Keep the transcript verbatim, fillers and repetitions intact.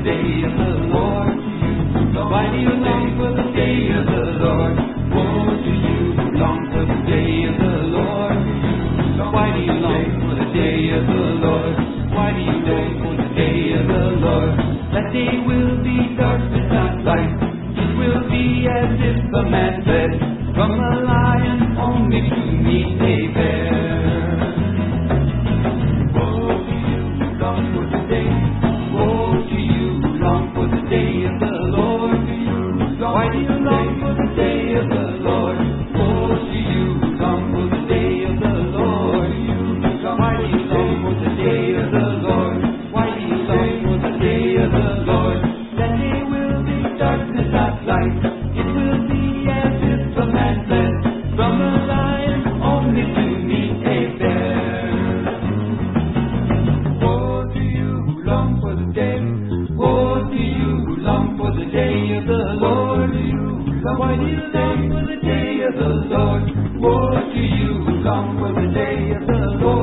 day of the Lord? Why do you long for the day of the Lord? Woe to you who long for the day of the Lord. Why do you long for the day of the Lord? Why do you long for the day of the Lord? That day will be darkness, not light. It will be as if a man fled from a lion only to meet a bear. Woe to you who long for the day. Woe to you who long for the day of the Lord. Why do you long for the day of the Lord? Woe to you who long for the day of the Lord. Why do you long for the day of the Lord? Why do you long for the day of the Lord? That day will be darkness, not light. It will be as if a man fled from a lion only to meet a bear. Woe to you who long for the day. Woe to you who long for the day of the Lord. Why do you long for the day of the Lord? Woe to you who long for the day of the Lord.